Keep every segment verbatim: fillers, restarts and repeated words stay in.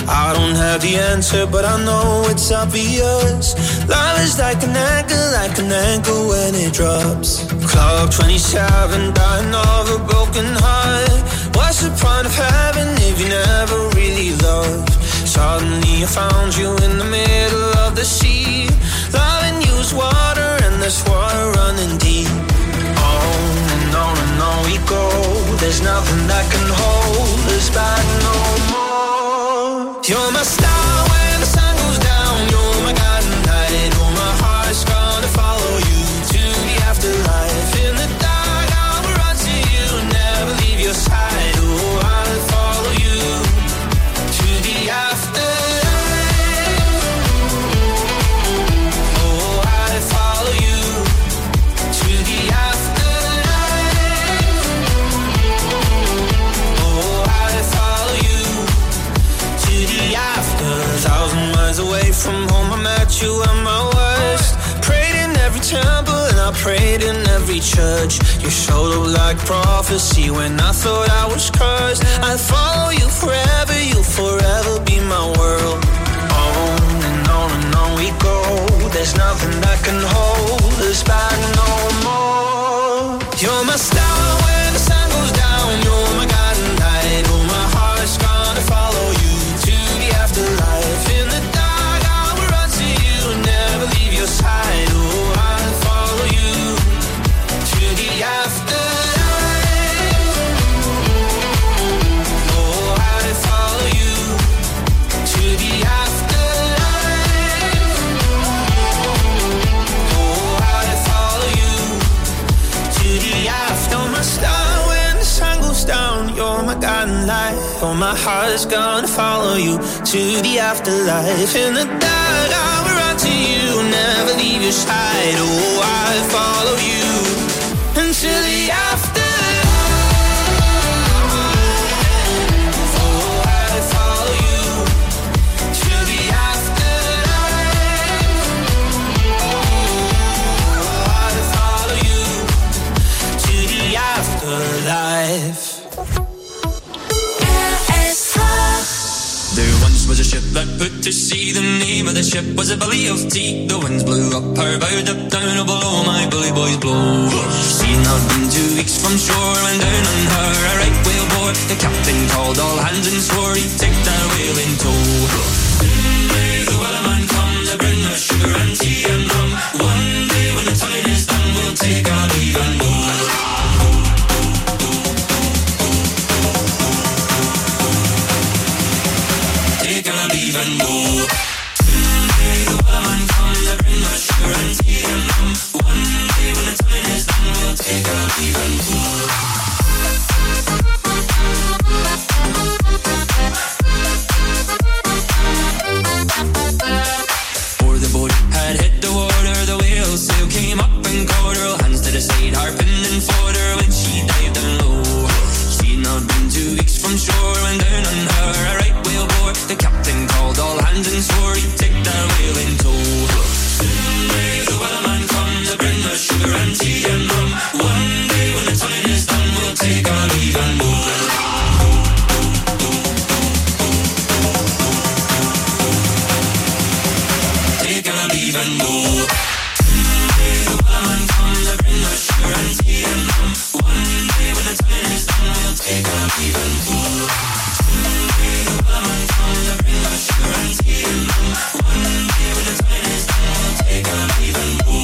I don't have the answer, but I know it's obvious. Love is like an anchor, like an anchor when it drops. Clock twenty-seven, dying of a broken heart. What's the point of having if you never really loved? Suddenly I found you in the middle of the sea. Loving you is water and there's water running deep. On and on and on we go. There's nothing that can hold us back no more. You're my star when the sun goes down. You're my guiding light. Oh, my heart's gonna follow you to the afterlife. In the dark I will run to you, never leave your side. Oh, I'll follow you to the afterlife. Oh, I'll follow you to the afterlife. Oh, I'll follow you to the after. A thousand miles away from home, I met you at my worst. Prayed in every temple and I prayed in every church. You showed up like prophecy when I thought I was cursed. I'll follow you forever, you'll forever be my world. On and on and on we go. There's nothing that can hold us back no more. You're my star when the sun goes down. You're my guiding light. Oh, my heart's gonna follow you to the afterlife. In the dark I will run to you, never leave your side. Oh, I'll follow you to the afterlife. Oh, I'll follow you to the afterlife. Oh, I'll follow you to the after. You're my star when the sun goes down. You're my guiding light. Oh, my heart's gonna follow you to the afterlife. In the dark I will run to you, never leave your side. Oh, I'll follow you until the afterlife. Oh, I'll follow you to the afterlife. Oh, I'll follow you to the afterlife. There once was a ship that put to sea. The name of the ship was a Billy of Tea. The winds blew up her bow, up down, oh below my bully boys blow. She'd not been two weeks from shore when down on her a right whale bore. The captain called all hands and swore he'd take that whale in tow. Soon may the wellerman come to bring us sugar and tea and rum. One day when the time is done, we'll take our leave and go. Take our leave and go. Someday the wellerman comes to bring us sugar and tea and rum. One day when the time is done, we'll take our leave and go. Before the boat had hit the water, the whale sail came up and caught her. Hands to the side, harping and fought her when she dived down low. She'd not been two weeks from shore when down on her a right whale bore. The captain called all hands and swore he'd take that whale in tow. Soon may the wellerman come to bring us sugar and tea and rum. One day when the time is done, we'll take our leave and go. Take our leave and go. Soon may the wellerman come to bring us sugar and tea and rum. One day when the time is done, we'll take our leave and go. Soon may the wellerman come to bring us sugar and tea and rum. One day when the time is done, we'll take our leave and go.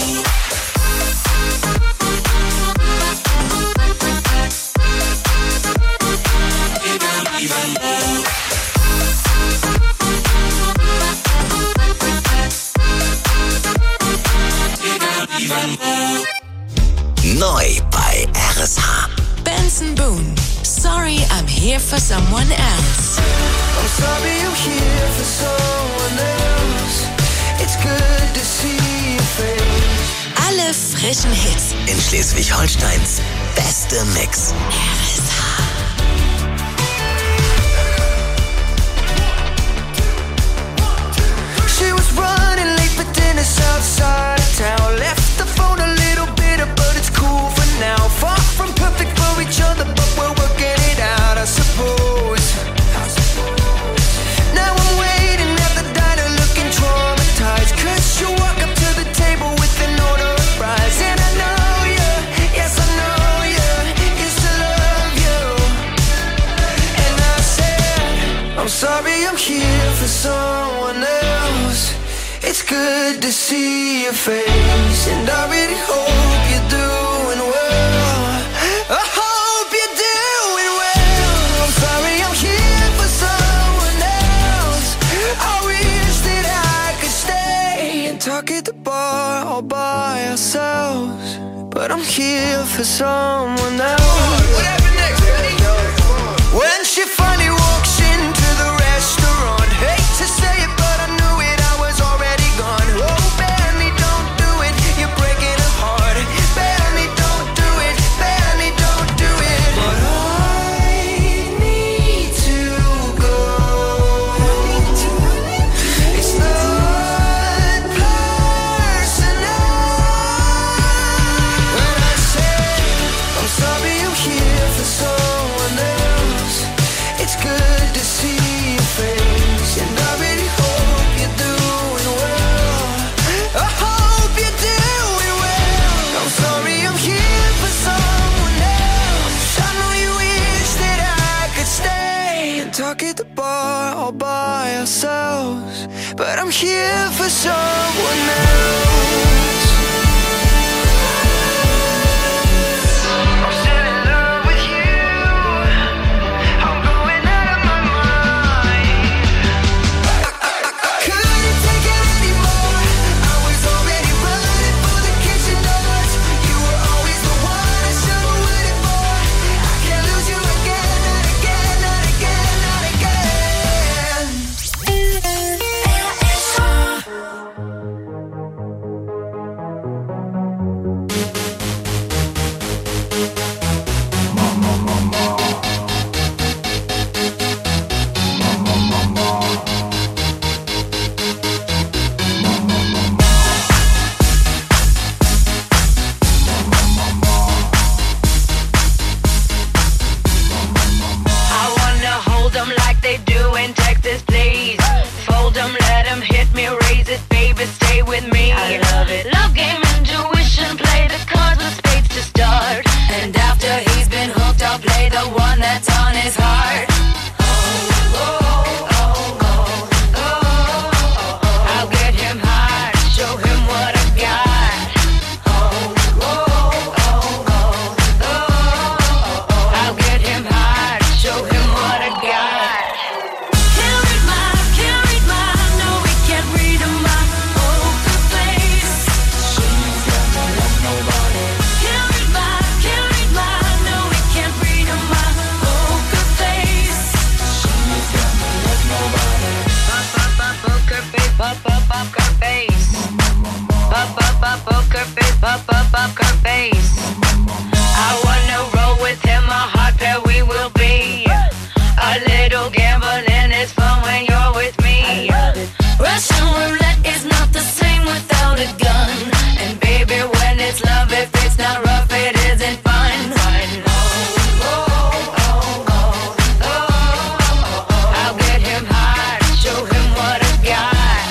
Take our leave and go. Neu bei R S H. Benson Boone, Sorry I'm Here for Someone Else. I'm sorry you're here for someone else. It's good to see your face. Alle frischen Hits. In Schleswig-Holsteins beste Mix. R S H. She was running late for dinner outside of town. Left the phone a little bitter, but it's cool for now. Far from perfect for each other, but we're working it out, I suppose. Now I'm I'm sorry I'm here for someone else. It's good to see your face, and I really hope you're doing well. I hope you're doing well. I'm sorry I'm here for someone else. I wish that I could stay and talk at the bar all by ourselves, but I'm here for someone else. What happened next, buddy? When she finally walks into the restaurant, hate to say it, but I knew it, I was already gone. Oh, Benny, don't do it, you're breaking her heart. Benny, don't do it, Benny, don't do it. But I need to go. It's not personal. When I say I'm sorry I'm here for someone else, it's good to see your face, and I really hope you're doing well. I hope you're doing well. I'm sorry I'm here for someone else. I know you wish that I could stay and talk at the bar all by ourselves, but I'm here for someone else. I'm still in love with you. I'm going out of my mind. I couldn't take it anymore. I was already running for the kitchen doors. You were always the one I should have waited for. I can't lose you again, not again, not again, not again. I wanna hold them like they do in Texas, please. Fold them, let them hit me, raise it, baby, stay with me. I love it. Love game, intuition, play the cards with spades to start. And after he's been hooked, I'll play the one that's on his heart. I'll get him hard, show him what I got. I'll get him hard, show him what I got. Can't read my, can't read my, no, we can't read my poker face. She's got no love, nobody. Can't read my, can't read my, no, we can't read my poker face. She's got no love, nobody. Pop, pop, pop, poker face, pop, pop, poker face. Pop, pop, pop, poker face, pop, pop, poker face. I wanna roll with him, a hot pair we will be. A little gambling is fun when you're with me. Russian roulette is not the same without a gun. And baby, when it's love, if it's not rough, it isn't fun. I'll get him hard, show him what I got.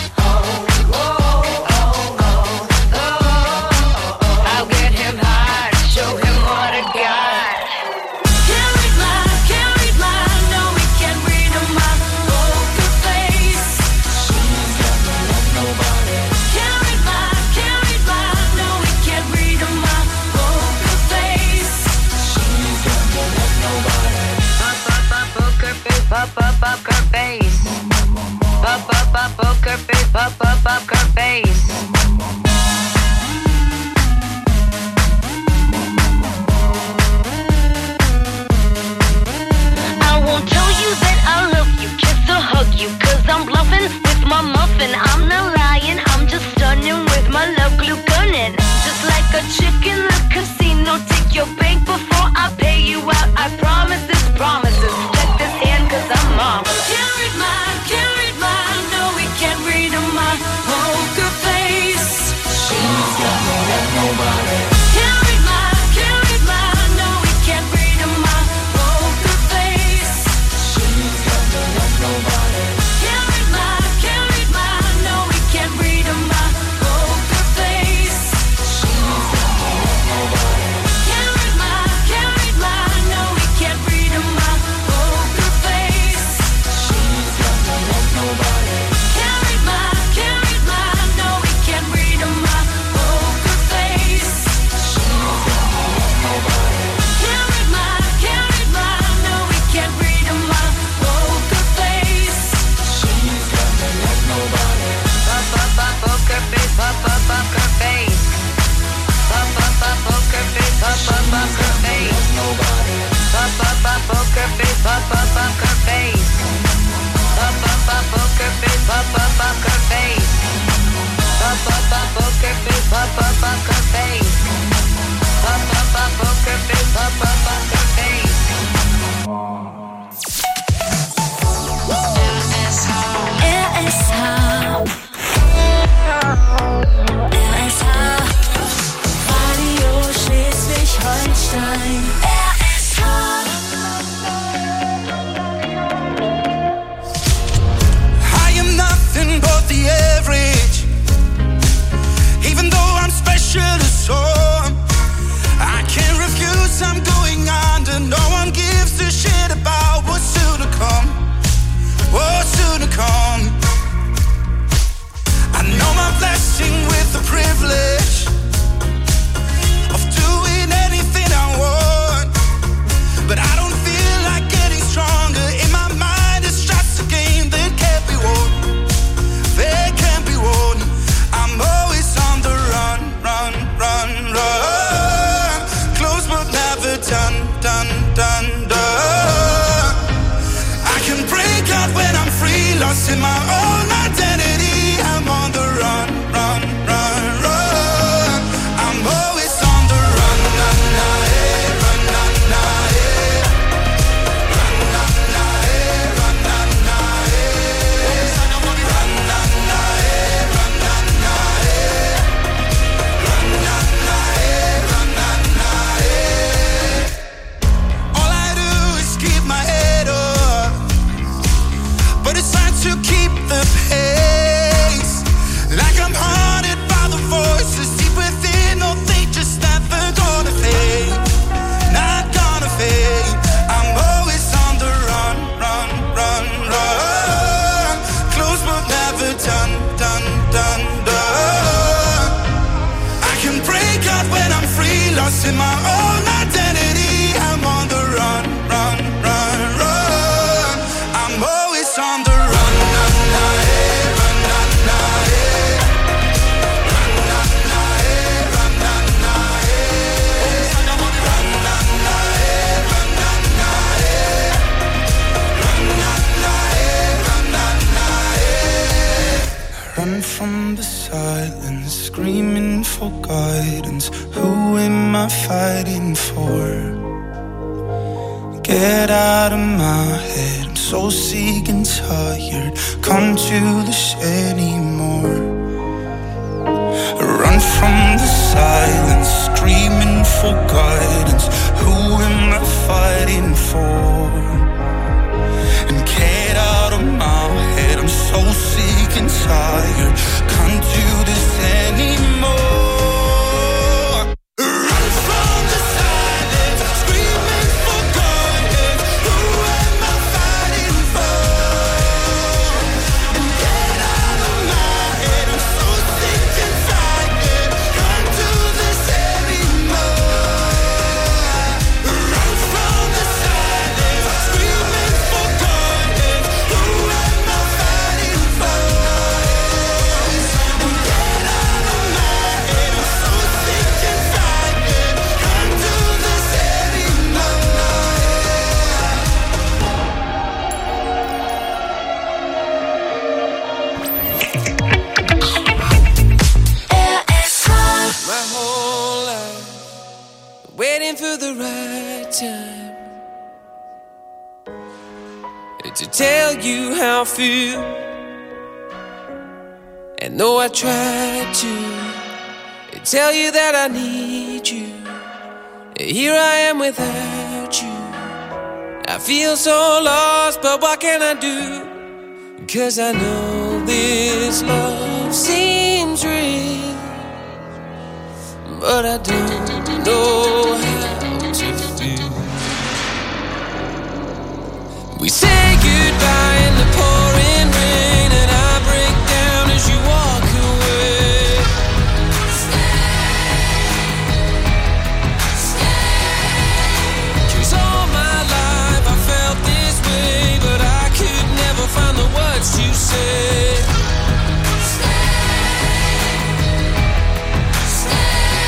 I'll get him hard, show him what I got. Can't read my, can't read my, no, we can't read my poker face. She's got no love, nobody. Can't read my, can't read my, no, we can't read my poker face. She's got no love, nobody. Pop, pop, pop, poker face, pop, pop, poker face. Pop, pop, pop, poker face, pop, pop, poker face. I won't tell you that I love you, kiss or hug you, cause I'm bluffing with my muffin. I'm not lying, I'm just stunning with my love glue gunning. Just like a chick in the casino, take your bank before I pay you out. I promise this, promises. Check this hand cause I'm marvelous. Can't read my, can't read my, no, we can't read my poker face. She's got no love, nobody. Can't read my, can't read my, no, we can't read my poker face. She's got no poker face, pop up poker face. Pop up poker face, pop up poker face. Pop up poker face, pop up poker face. Pop up poker face, pop up poker face. R S H. R S H. Radio Schleswig-Holstein. R S H. I am nothing but the average. Even though I'm special to some, I can't refuse, I'm going under. No one gives a shit about what's soon to come. What's soon to come. I know my blessing with the privilege of doing anything I want, but I don't feel like getting stronger. In my mind it's just a game that can't be won. That can't be won. I'm always on the run, run, run, run. Close but never done, done, done, done. I can break out when I'm free, lost in my own identity. I'm on the run, run, run, run. I'm always on the run, na, na, eh, run, na, na, eh. Run, na, na, eh, run, na, na, eh. Run, na, na, eh, run, na, na, eh. Run, na, na, eh, run, na, na, eh. All I do is keep my head up, but it's time to keep the pace. Like I'm haunted by the voices deep within. No, they just never gonna fade. Not gonna fade. I'm always on the run, run, run, run. Close but never done, done, done, done. I can break out when I'm free, lost in my own identity. I'm on the run, run, run, run. I'm always on the run, na, na, eh, run, na, na, eh. Run, na, na, eh, run, na, na, eh. Run, na, na, eh, run, na, na, eh. Run, na, na, eh, run, na, na, eh. Run from the silence, screaming for guidance. Who am I fighting for? Get out of my head, I'm so sick and tired. Come to this anymore. Run from the silence, screaming for guidance. Who am I fighting for? And get out of my head, I'm so sick and tired. Can't do this anymore. Run from the silence, screaming for guidance. Who am I fighting for? And get out of my head, I'm so sick and tired. Can't do this anymore. Run from the silence, screaming for guidance. Who am I fighting for? And get out of my head, I'm so sick and tired. Can't do this anymore. R S H. My whole life, waiting for the right time to tell you how I feel. And though I tried to tell you that I need you, here I am without you. I feel so lost, but what can I do? 'Cause I know this love seems real, but I don't know how to feel. We say goodbye in the pouring rain, and I break down as you walk away. Cause all my life I felt this way, but I could never find the words to say.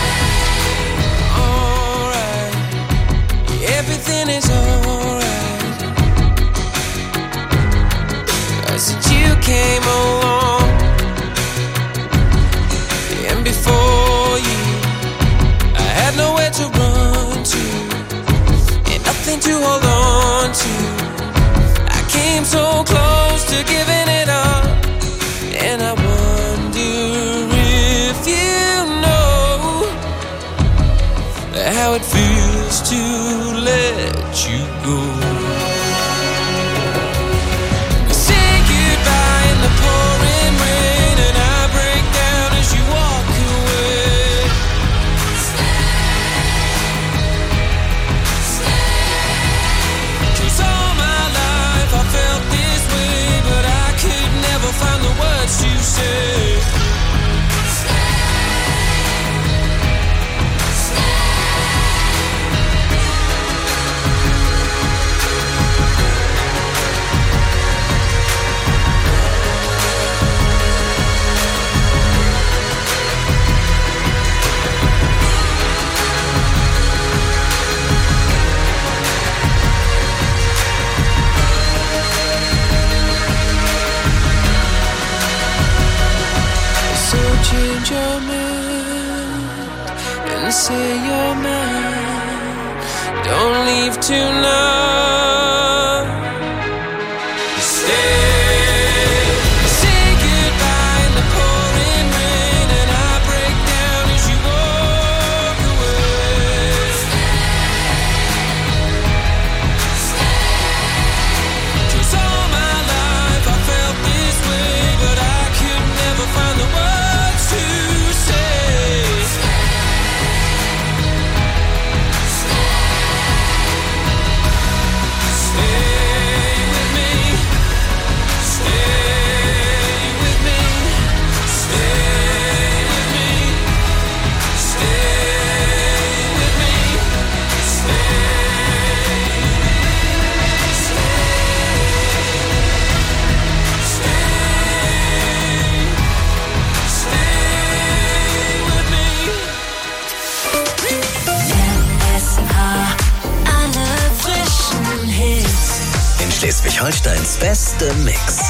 Alright, everything is alright. to giving it up. And I wonder if you know how it feels to let you go. Say goodbye in the pouring rain, and I break down as you walk away. Cause all my life I felt this way, but I could never find the words to say. Change your mind and say you're mine. Don't leave tonight. Stay. Say goodbye in the pouring rain, and I break down as you walk away. Cause all my life I felt this way, but I could never find the words to say. Stay with me. Stay with me. Stay with me. Stay with me. In Schleswig-Holsteins beste Mix.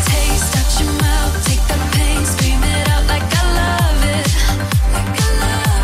Taste out your mouth, take the pain, scream it out like I love it, like I love it.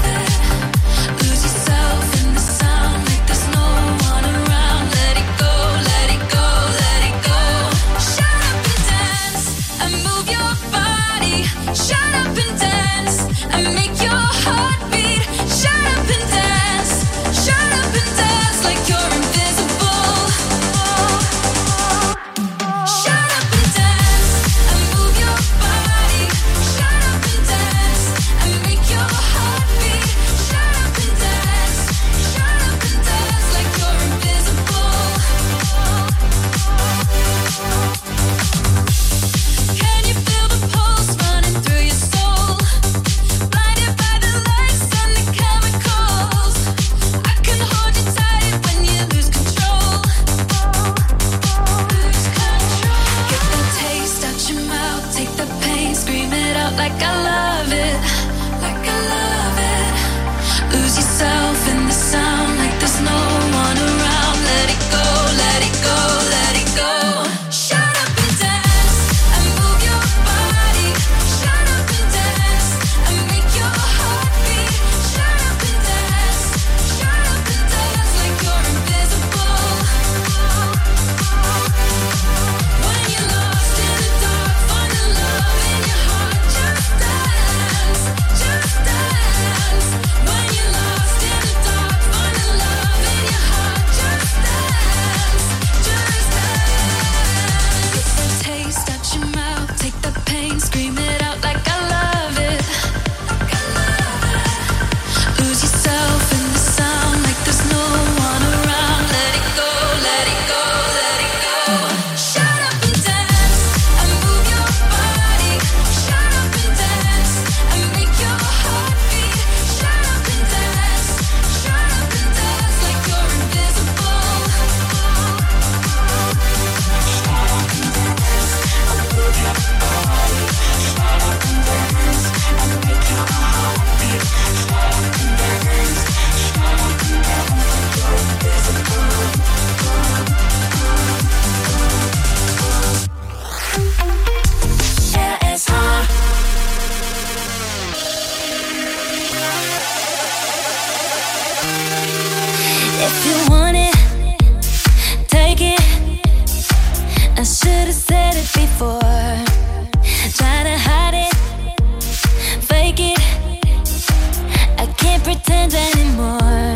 If you want it, take it. I should have said it before. Try to hide it, fake it. I can't pretend anymore.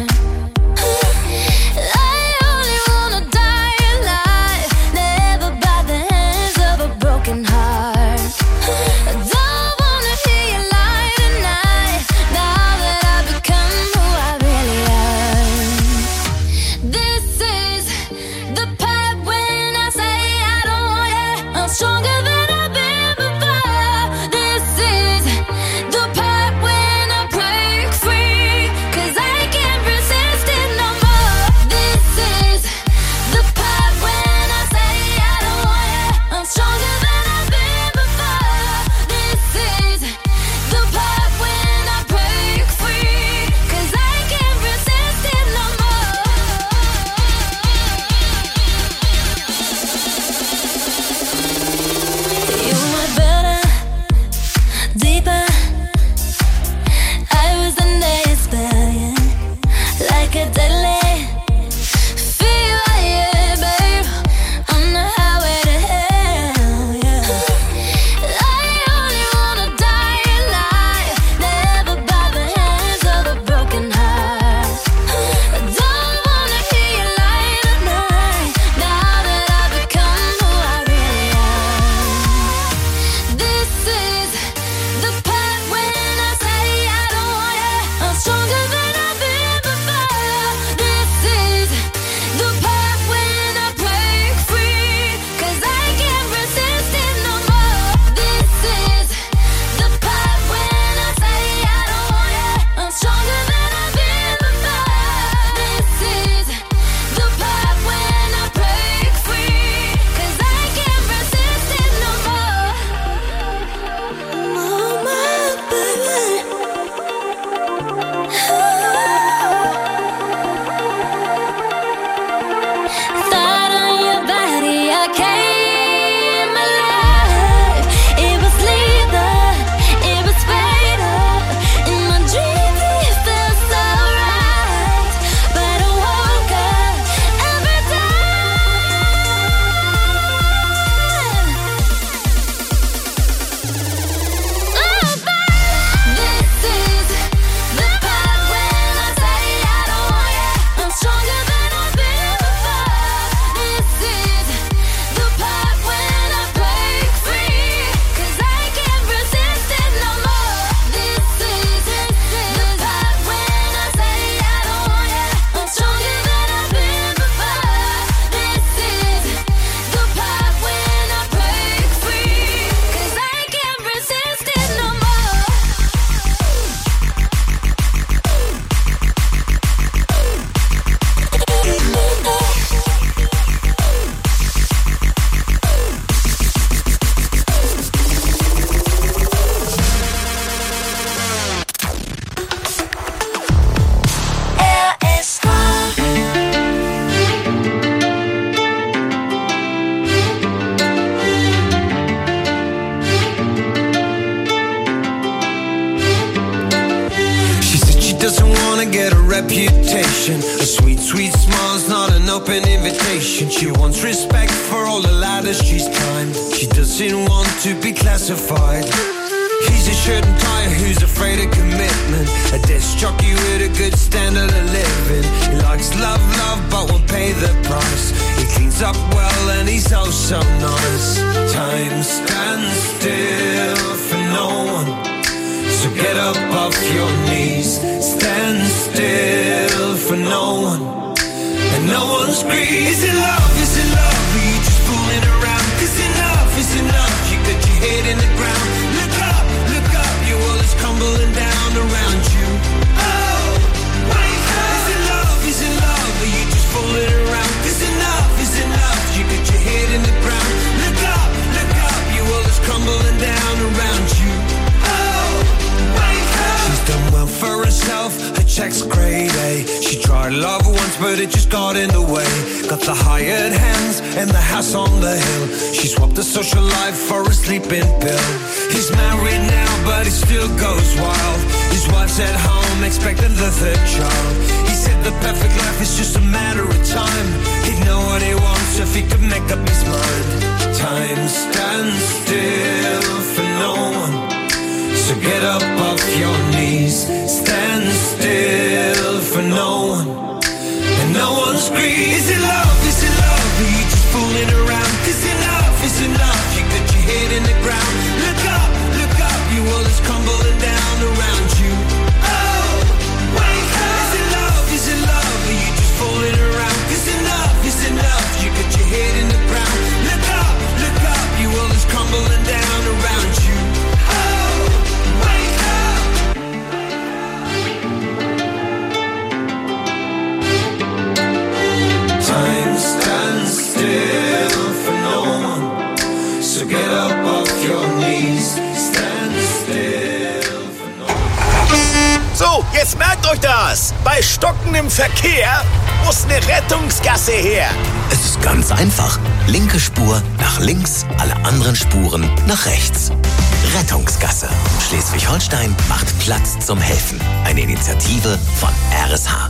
I only wanna die alive, never by the hands of a broken heart. I don't wanna hear you lie tonight, now that I've become who I really am. This is the part when I say I don't want it. I'm stronger than I've been before. This is the part when I break free, 'cause I can't resist it no more. This is the part when I say I don't want it. I'm stronger than I've been before. This is the part when I break free, 'cause I can't resist it no more. You were better, deeper. I was under your spell, yeah. Like a deadly fever, yeah, babe. On the highway to hell, yeah. I only wanna die alive, never by the hands of a broken heart. I don't wanna hear you lie tonight, now that I've become who I really am. This is the part when I say I don't want it. I'm stronger than I've been before. This is the part when I break free, 'cause I can't resist it no more. This is the part when I say I don't want it. I'm stronger than I've been before. This is the part when I break free, 'cause I can't resist it no more. No more, baby. Thought on your body, I came alive. It was lethal, it was fatal. In my dreams, it felt so right, but I woke up every time. Oh, baby, this is the part when I say I don't want it. I'm stronger than I've been before. This is the part when I break free, 'cause I can't resist it no more. This is the part when I say I don't want it. I'm stronger than I've been before. This is the part when I break free, 'cause I can't resist it no more. She said she doesn't wanna get a reputation. A sweet, sweet smile's not an open invitation. She wants respect for all the ladders she's climbed. She doesn't want to be classified. He's a shirt and tie who's afraid of commitment. A disc jockey with a good standard of living. He likes love, love, but won't pay the price. He cleans up well and he's oh so nice. Time stands still for no one, so get up off your knees. Stand still for no one, and no one screams. Is it love, is it love, or you just fooling around? 'Cause enough is enough, you got your head in the ground. Look up, look up, your world is crumbling down around you. Oh, wake up. Is it love, is it love, or you just fooling around? 'Cause enough is enough, you got your head in the ground. Look up, look up, your world is crumbling down around you. Oh, wake up. She's done well for herself, her check's grade A. She tried our love once, but it just got in the way. Got the hired hands and the house on the hill. She swapped the social life for a sleeping pill. He's married now, but he still goes wild. His wife's at home, expecting the third child. He said the perfect life is just a matter of time. He'd know what he wants if he could make up his mind. Time stands still for no one, so get up off your knees. Stand still for no one, and no one screams. Is it love, is it love, are you just fooling around? Cause enough is enough, you got your head in the ground. Look up, look up, your world is crumbling down around you. Oh, wake up. Is it love, is it love, are you just fooling around? Cause enough is enough, you got your head in the ground. Look up, look up, your world is crumbling down around you. Oh, wake up. Time stands still for no one, so get up off your knees. Stand still for no one. So, jetzt merkt euch das. Bei stockendem Verkehr muss eine Rettungsgasse her. Es ist ganz einfach. Linke Spur nach links, alle anderen Spuren nach rechts. Rettungsgasse. Schleswig-Holstein macht Platz zum Helfen. Eine Initiative von R S H.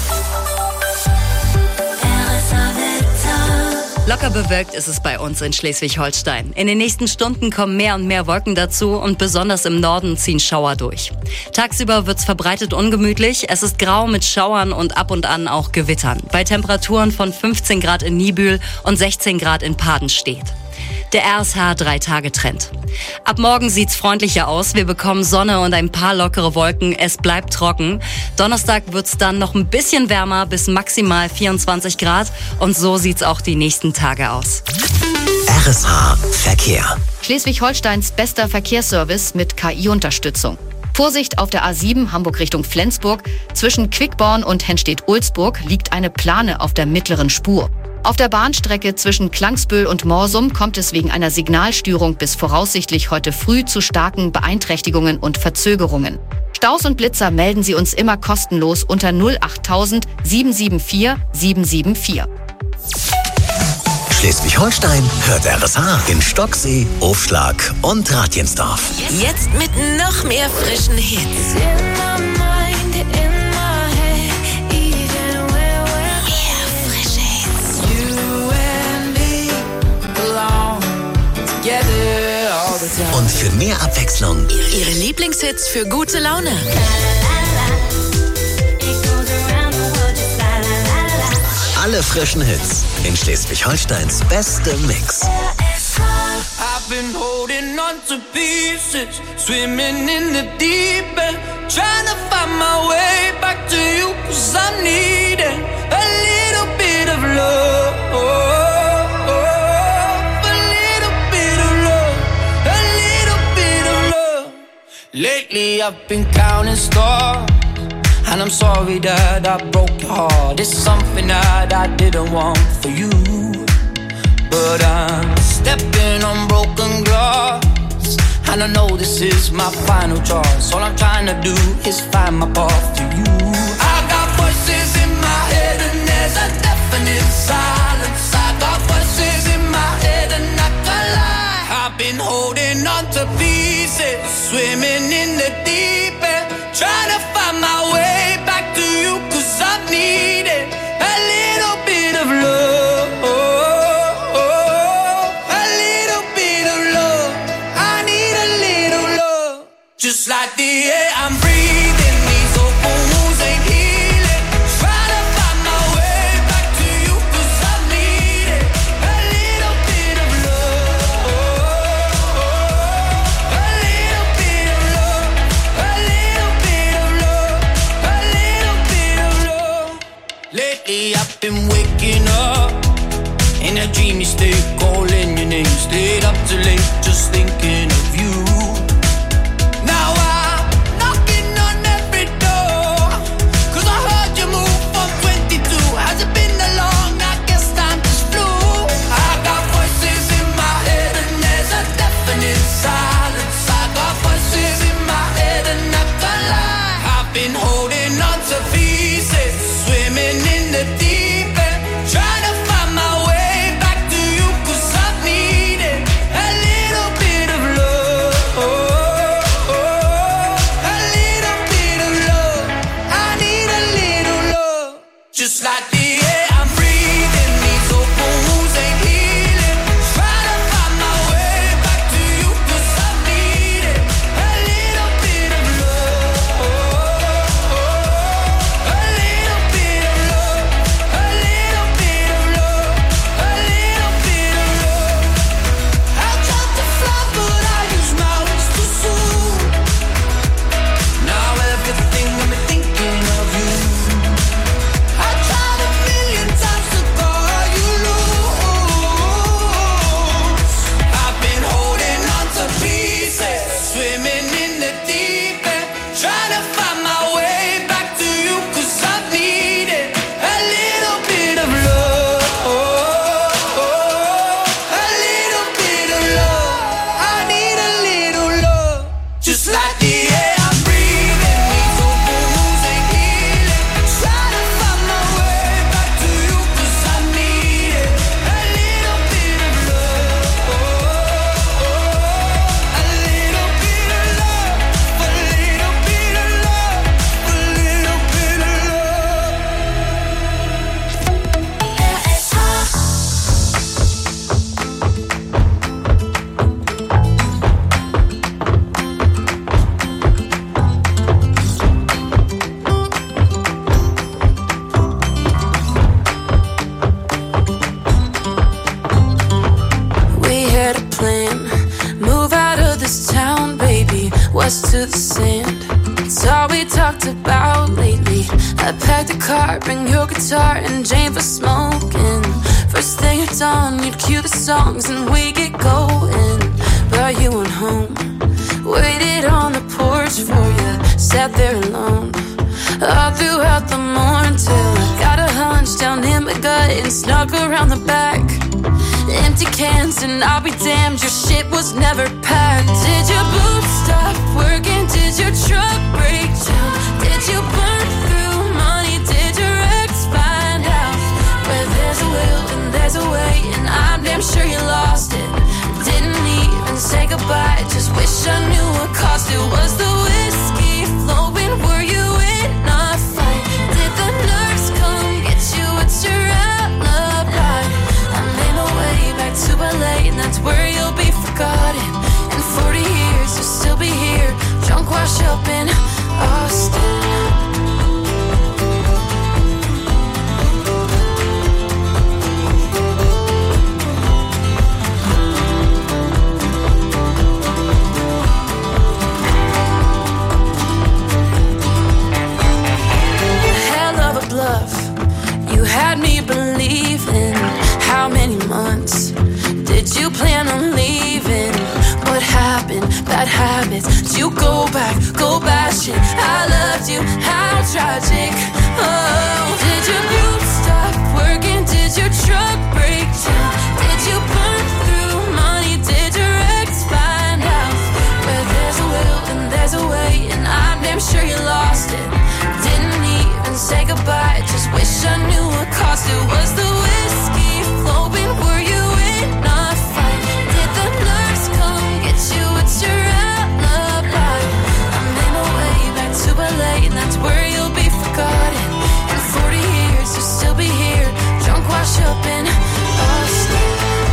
Locker bewölkt ist es bei uns in Schleswig-Holstein. In den nächsten Stunden kommen mehr und mehr Wolken dazu und besonders im Norden ziehen Schauer durch. Tagsüber wird's verbreitet ungemütlich. Es ist grau mit Schauern und ab und an auch Gewittern. Bei Temperaturen von fünfzehn Grad in Niebüll und sechzehn Grad in Padenstedt. Der R S H drei Tage Trend. Ab morgen sieht's freundlicher aus. Wir bekommen Sonne und ein paar lockere Wolken. Es bleibt trocken. Donnerstag wird's dann noch ein bisschen wärmer bis maximal vierundzwanzig Grad. Und so sieht's auch die nächsten Tage aus. R S H Verkehr. Schleswig-Holsteins bester Verkehrsservice mit K I-Unterstützung. Vorsicht auf der A sieben Hamburg Richtung Flensburg. Zwischen Quickborn und Henstedt-Ulzburg liegt eine Plane auf der mittleren Spur. Auf der Bahnstrecke zwischen Klangsbühl und Morsum kommt es wegen einer Signalstörung bis voraussichtlich heute früh zu starken Beeinträchtigungen und Verzögerungen. Staus und Blitzer melden Sie uns immer kostenlos unter null achttausend sieben sieben vier sieben sieben vier. Schleswig-Holstein hört R S H in Stocksee, Aufschlag und Ratjensdorf. Jetzt mit noch mehr frischen Hits. Und für mehr Abwechslung Ihre Lieblingshits für gute Laune. alle frischen Hits in Schleswig-Holsteins beste Mix. I've been holding on to pieces, swimming in the deep end, trying to find my way back to you, 'cause I'm needing a little bit of love, a little bit of love, a little bit of love. Lately I've been counting stars, and I'm sorry that I broke your heart. It's something that I didn't want for you, but I'm stepping on broken glass, and I know this is my final choice. All I'm trying to do is find my path to you. I got voices in my head and there's a definite silence. I got voices in my head and I can't lie. I've been holding on to pieces, swimming in the deep end, trying to find my way back to you, 'cause I've needed a little bit of love, a little bit of love. I need a little love, just like the air I'm breathing. These open wounds ain't healing. Trying to find my way back to you, 'cause I've needed a little bit of love, a little bit of love, a little bit of love, a little bit of love. Lately I've been waking up in a dreamy state, calling your name, stayed up too late, just thinking of you. Now I'm knocking on every door, 'cause I heard you move from twenty-two. Has it been that long? I guess time just flew. I got voices in my head and there's a definite silence. I got voices in my head and I can't lie. I've been holding on to pieces, swimming Just like the air I'm breathing, these open wounds ain't healing. Trying to find my way back to you, 'cause I need it. A little bit of love, a little bit of love, a little bit of love, a little bit of love. I tried to fly, but I use my wings too soon. Now everything got me thinking of you. I tried a million times to call you loose. I've been holding on to pieces, swimming in the deep end, trying to find my way back to you, 'cause I need it. A little bit of love, a little bit of love. I need a little love, just like the air I'm breathing. These open wounds ain't healing. Trying to find my way back to you, 'cause I need it. A little bit of love, a little bit of love, a little bit of love, a little bit of love. We had a plan, move out of this town, baby, west to the sand. It's all we talked about lately. I packed a car, bring your guitar and Jane for smoking. First thing at dawn, you'd cue the songs and we get going. But you went home, waited on the porch for you, sat there alone all throughout the morning till I got a hunch down in my gut and snuck around the back. Empty cans and I'll be damned, your shit was never packed. Did your boots stop working? Did your truck break down? Did you burn through money? Did your ex find out? Where there's a will and there's a way, and I'm damn sure you lost it. Didn't even say goodbye, just wish I knew what cost it. Was the whiskey flowing? Were you in a fight? Did the nurse come get you? What's your alibi? I made my way back to L A, and that's where you'll be forgotten. In forty years, you'll still be here, drunk, washed up in Austin. Hell of a bluff, you had me believing. How many months did you plan on leaving? What happened? Bad habits. Did you go back, go bashing? I loved you, how tragic. Oh, did your boots stop working? Did your truck break down? Did you burn through money? Did your ex find out? Where there's a will and there's a way, and I'm damn sure you lost it. Didn't even say goodbye, just wish I knew what cost it. Was the whiskey flowing? Were you in a fight? Did the nurse come get you? What's your alibi? I made my way back to L A, and that's where you'll be forgotten. In forty years, you'll still be here, drunk, washed up in Austin.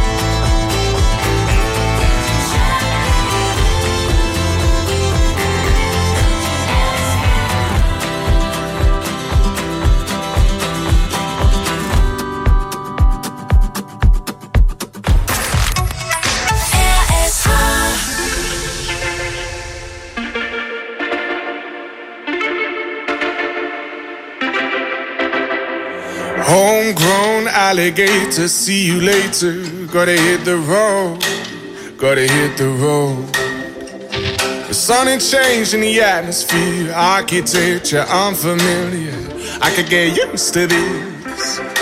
Homegrown alligator, see you later. Gotta hit the road, gotta hit the road. The sun ain't changing the atmosphere, architecture unfamiliar. I could get used to this.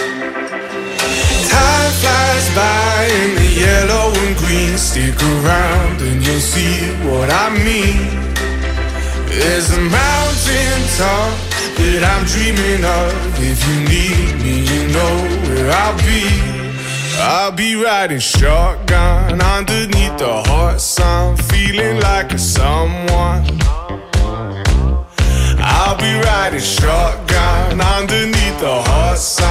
Time flies by in the yellow and green. Stick around and you'll see what I mean. There's a mountain top that I'm dreaming of. If you need me, you know where I'll be. I'll be riding shotgun underneath the hot sun, feeling like a someone. I'll be riding shotgun underneath the hot sun.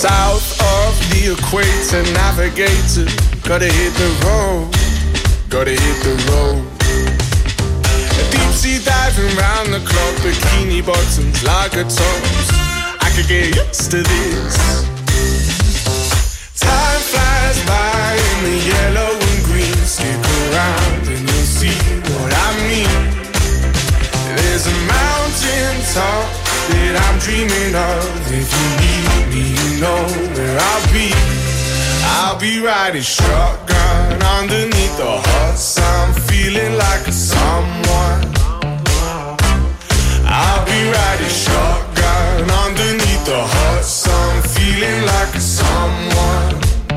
South of the equator, navigator, gotta hit the road, gotta hit the road. Deep sea diving round the clock, bikini bottoms, lager tops. I could get used to this. Time flies by in the yellow and green. Stick around and you'll see what I mean. There's a mountain top that I'm dreaming of. If you need me, you know where I'll be. I'll be riding shotgun underneath the hot sun, feeling like a someone. I'll be riding shotgun underneath the hot sun, feeling like a someone.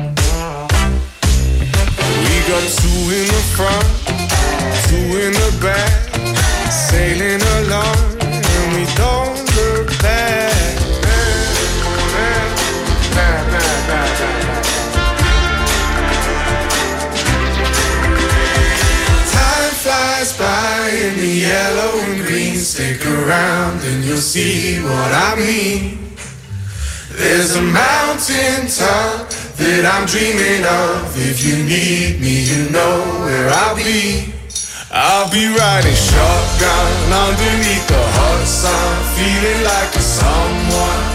We got two in the front, two in the back, sailing along, and we don't look back. Time flies by in the yellow and green. Stick around and you'll see what I mean. There's a mountain top that I'm dreaming of. If you need me, you know where I'll be. I'll be riding shotgun underneath the hot sun, feeling like a someone.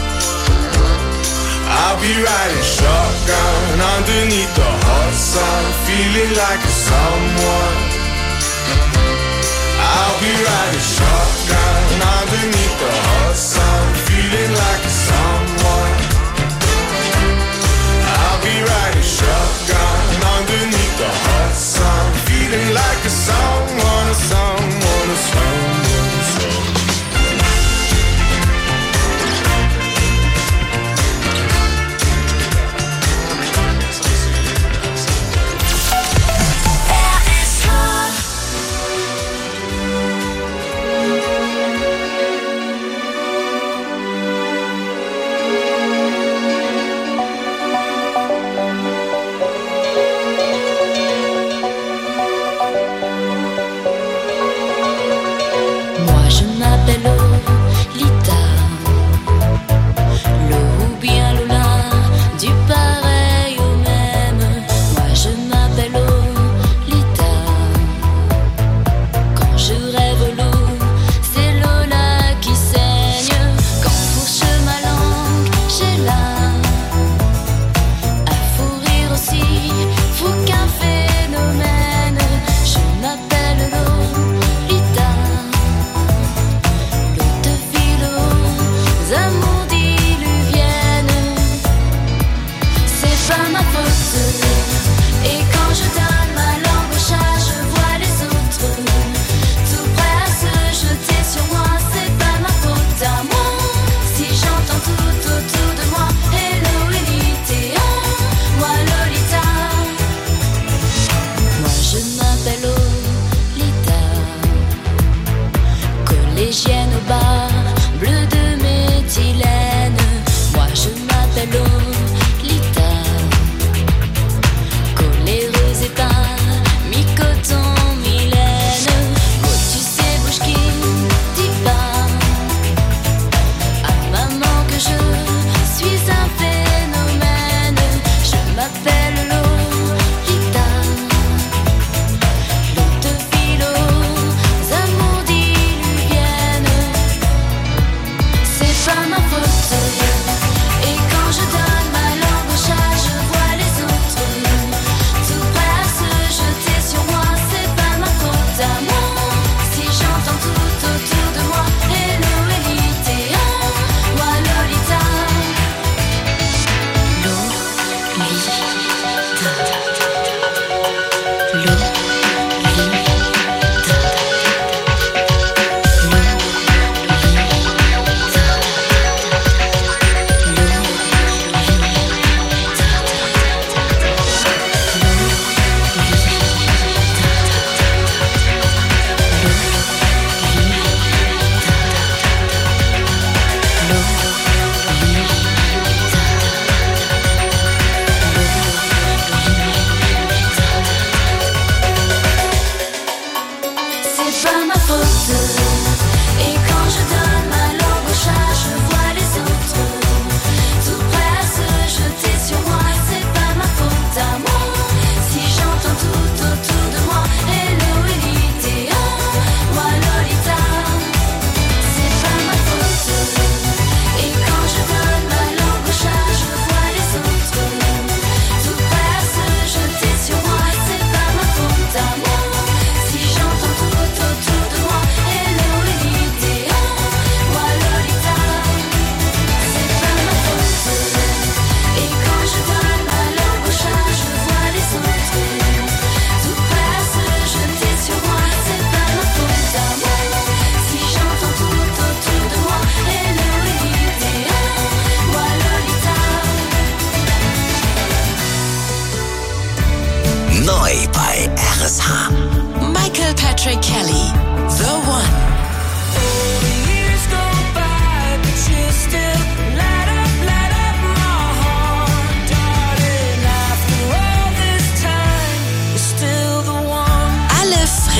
I'll be riding shotgun underneath the hot sun, feeling like a someone. I'll be riding shotgun underneath the hot sun, feeling like a someone. I'll be riding shotgun underneath the hot sun, feeling like a someone, a someone, a someone, a someone.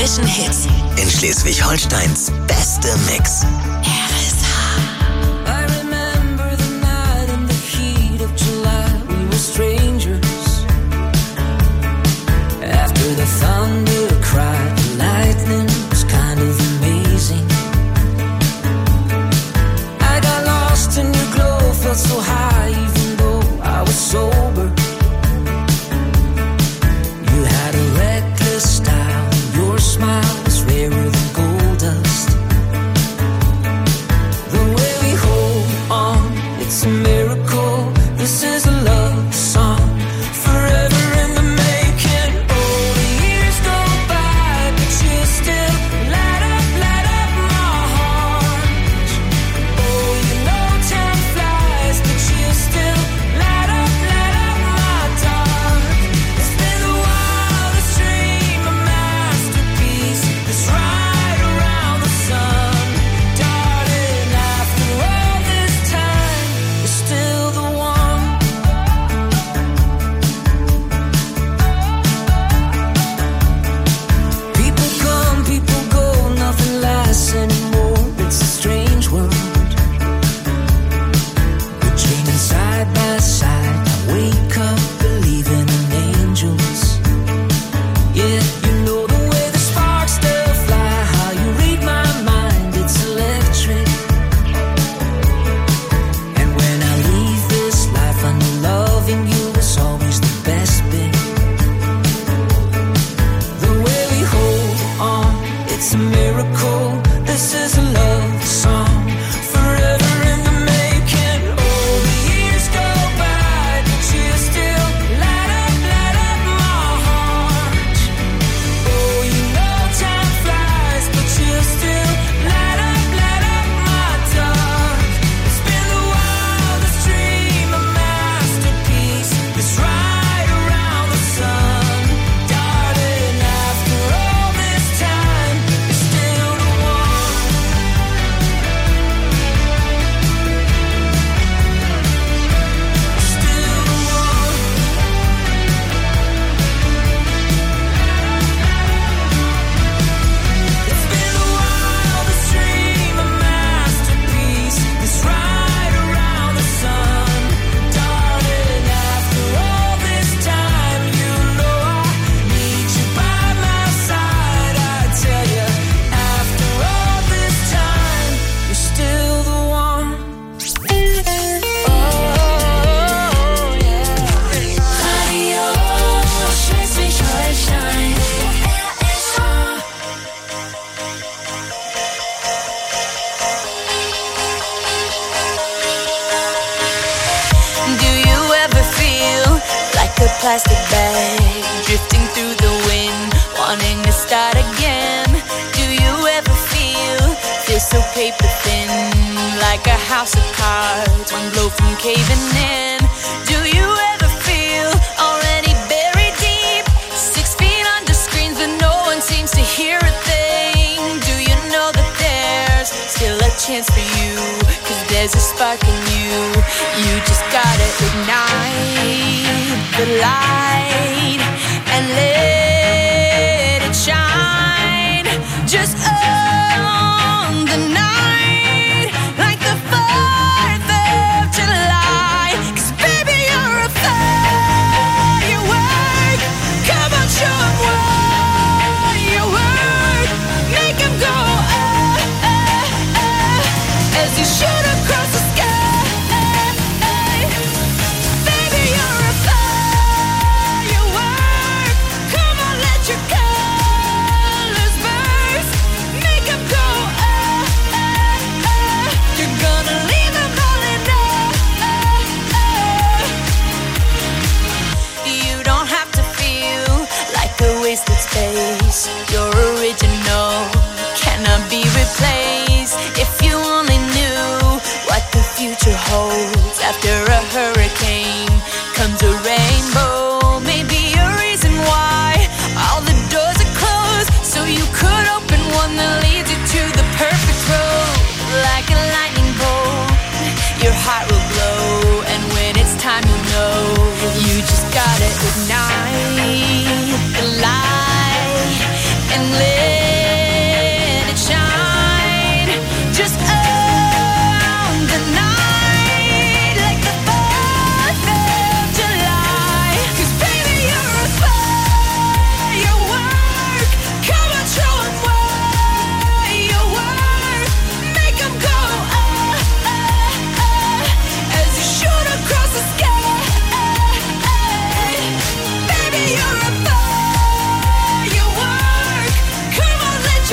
frischen Hits. In Schleswig-Holsteins beste Mix. I remember the night in the heat of July. We were strangers. After the thunder cried, the lightning was kind of amazing. I got lost in your glow, felt so high even though I was sober. You had a reckless style, your smile was rarer than gold dust. The way we hold on, it's a miracle. This is a love song, forever in the making. Oh, the years go by, but you still light up, light up my heart. Oh, you know time flies, but you still light up, light up my dark. It's been the wildest dream, a masterpiece that's right around the sun. Darling, after all this time, you're still the one. People come, people go, nothing lasts anymore. It's a strange world. We're dreaming side by side. I wake up believing in angels. Yeah, you know the way the sparks still fly, how you read my mind, it's electric. And when I leave this life, I know loving you is always the best bit. The way we hold on, it's a miracle. This is a love song, forever in the making. Oh, the years go by, but you still light up, light up my heart. Oh, you know time flies, but you still light up, light up my dark. It's been the wildest dream, a masterpiece that's right around the sun. Darling, after all this time, you're still the one. Still the one. It's been the wildest dream, a masterpiece that's right around the sun. Darling, after all this time, you know I need you by my side. I tell you, after all this time, you're still the one. Oh, yeah. Radio Schleswig-Holstein. Do you ever feel like a plastic bag drifting through the wind, wanting to start again? Do you ever feel this so paper thin, like a house of cards, one blow from caving in? Do you ever feel already buried deep, six feet under screens, but no one seems to hear a thing? Do you know that there's still a chance for you? 'Cause there's a spark in you. You just gotta ignite the light and let it shine. Just own the night like the fourth of July. 'Cause baby, you're a firework. Come on, show 'em what you work. Make 'em go oh, oh, oh, as you shoot across the sky. Baby, you're a firework.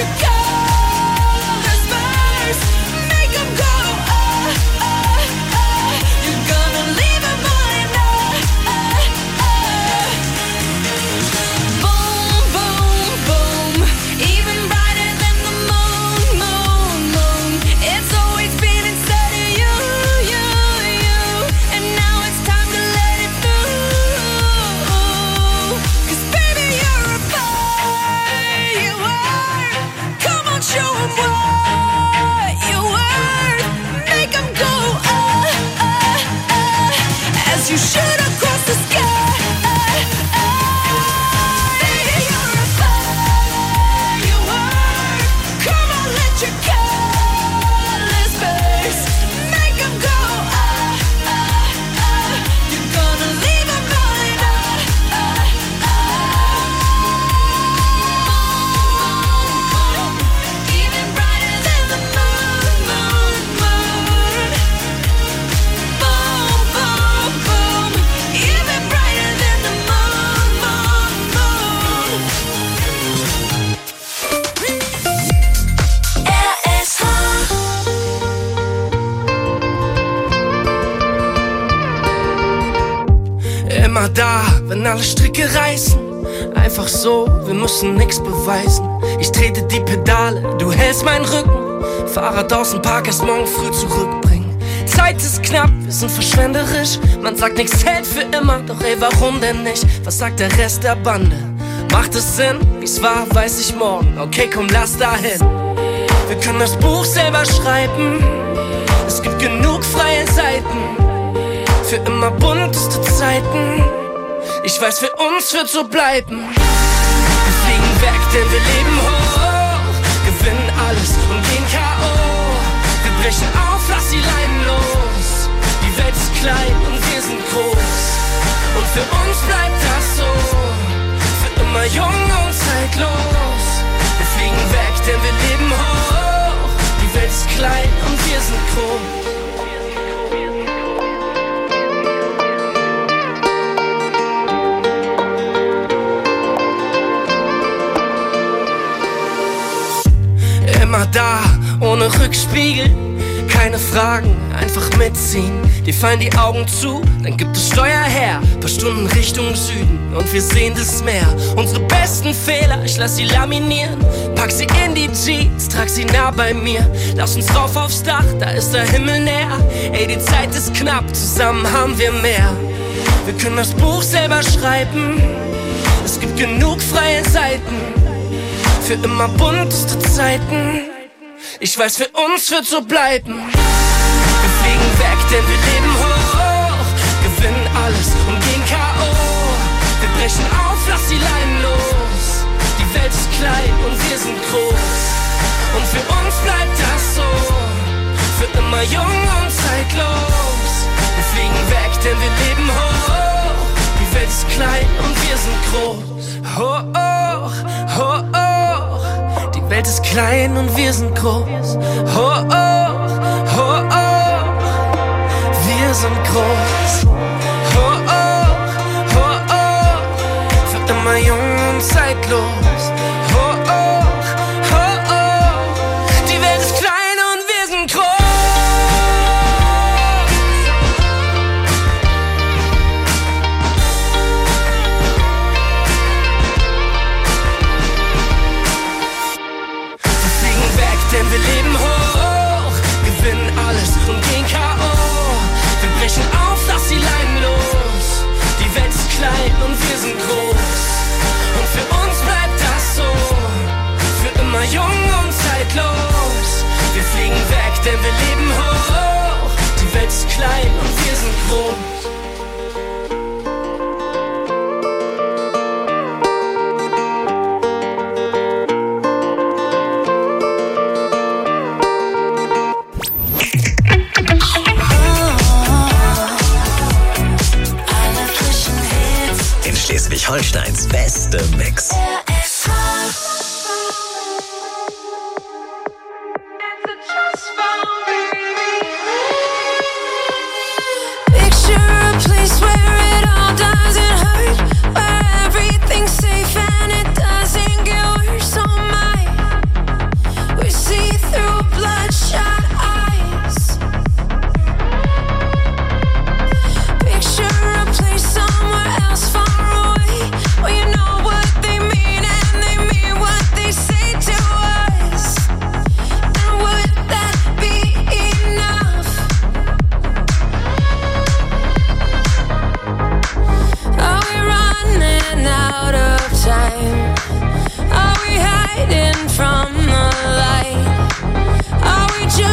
you go. This verse, make 'em go. Oh, oh, oh. You're gonna leave 'em behind. Oh, oh, oh. Boom, boom, boom. Even brighter than the moon, moon, moon. It's always been inside of you, you, you. And now it's time to let it through. 'Cause baby, you're a firework. Come on, show 'em what you're worth. Make 'em go, oh, oh, oh. As you shoot across the sky. You're a firework. Come on, let your colors burst. Make 'em go, oh, oh, oh. You're gonna leave 'em behind, oh, oh, oh. Even brighter than the moon, moon, moon. Boom, boom, boom. Even brighter than the moon, moon, moon. R S H. Immer da, wenn alle Stricke reißen. Einfach so, wir müssen nix beweisen. Ich trete die Pedale, du hältst meinen Rücken. Fahrrad aus dem Park, erst morgen früh zurückbringen. Zeit ist knapp, wir sind verschwenderisch. Man sagt, nix hält für immer, doch ey, warum denn nicht? Was sagt der Rest der Bande? Macht es Sinn? Wie's war, weiß ich morgen. Okay, komm, lass dahin. Wir können das Buch selber schreiben. Es gibt genug freie Seiten. Für immer bunteste Zeiten. Ich weiß, für uns wird so bleiben. Wir fliegen weg, denn wir leben hoch. Gewinnen alles und gehen K O. Wir brechen auf, lass die Leinen los. Die Welt ist klein und wir sind groß. Und für uns bleibt das so. Für immer jung und zeitlos. Wir fliegen weg, denn wir leben hoch. Die Welt ist klein und wir sind groß. Immer da, ohne Rückspiegel, keine Fragen, einfach mitziehen. Dir fallen die Augen zu, dann gibt es Steuer her. Paar Stunden Richtung Süden und wir sehen das Meer. Unsere besten Fehler, ich lass sie laminieren. Pack sie in die Jeans, trag sie nah bei mir. Lass uns rauf aufs Dach, da ist der Himmel näher. Ey, die Zeit ist knapp, zusammen haben wir mehr. Wir können das Buch selber schreiben. Es gibt genug freie Seiten. Für immer bunteste Zeiten. Ich weiß, für uns wird so bleiben. Wir fliegen weg, denn wir leben hoch. Gewinnen alles und gehen K O. Wir brechen auf, lass die Leinen los. Die Welt ist klein und wir sind groß. Und für uns bleibt das so. Für immer jung und zeitlos. Wir fliegen weg, denn wir leben hoch. Die Welt ist klein und wir sind groß. Hoch, hoch, hoch. Die Welt ist klein und wir sind groß. Hoch, hoch, hoch. Wir sind groß. Hoch, hoch, hoch. Für immer jung und zeitlos. Hoch, hoch, hoch. Die Welt ist klein und wir sind groß. Denn wir leben hoch, gewinnen alles und gehen K O. Wir brechen auf, lass die Leinen los. Die Welt ist klein und wir sind groß. Und für uns bleibt das so. Für immer jung und zeitlos. Wir fliegen weg, denn wir leben hoch. Die Welt ist klein und wir sind groß. Schleswig-Holsteins beste Mix. Everything's safe and it doesn't get worse on my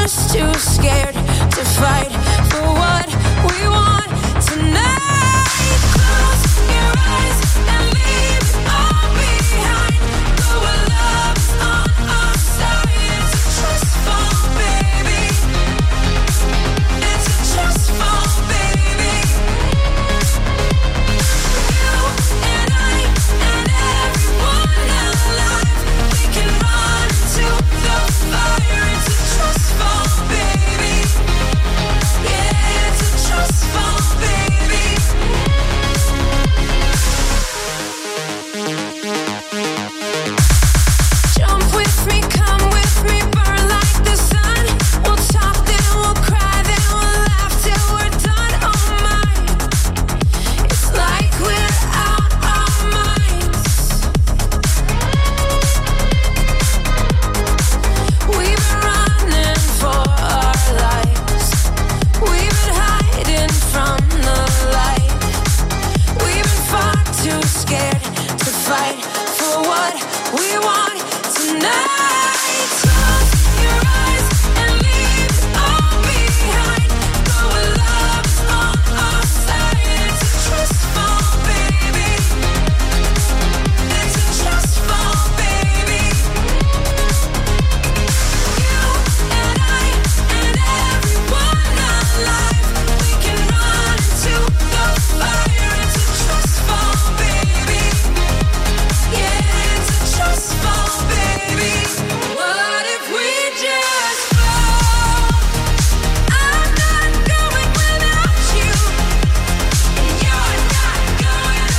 just too scared to fight for what we want tonight. Close your eyes and leave it all behind. Though our love's on our side, it's a trust fall, baby. It's a trust fall, baby. You and I and everyone alive, we can run to the fire. It's a trust fall, baby. Yeah, it's a trust fall, baby. Jump with me, come with me, burn like the sun. We'll talk, then we'll cry, then we'll laugh till we're done. Oh my, it's like we're out our minds. We've been running for our lives. We've been hiding from the light. We've been far too scared to fight for what we want tonight. Close your eyes and leave it all behind. Though our love's on our side, it's a trust fall, baby. It's a trust fall, baby. You and I and everyone alive, we can run to the fire. It's a trust fall, baby. Yeah, it's a trust fall, baby. What if we just fall? I'm not going without you, and you're not going